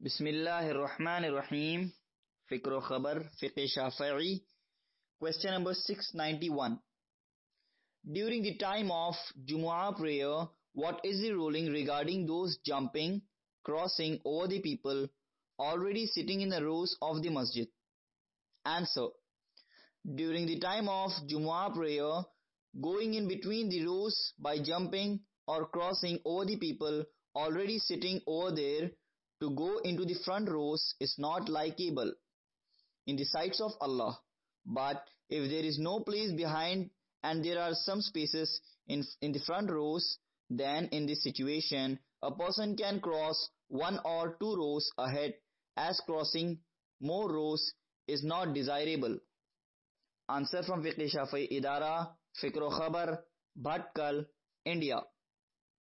Bismillahirrahmanirrahim. Fikr Khabar, Fiqh Shafi'i. Question number 691. During the time of Jumu'ah prayer, what is the ruling regarding those jumping, crossing over the people already sitting in the rows of the masjid? Answer. During the time of Jumu'ah prayer, going in between the rows by jumping or crossing over the people already sitting over there to go into the front rows is not likeable in the sights of Allah. But if there is no place behind and there are some spaces in the front rows, then in this situation a person can cross one or two rows ahead, as crossing more rows is not desirable. Answer from Fiqh Shafi'i Idara, Fikr Khabar, Bhatkal, India.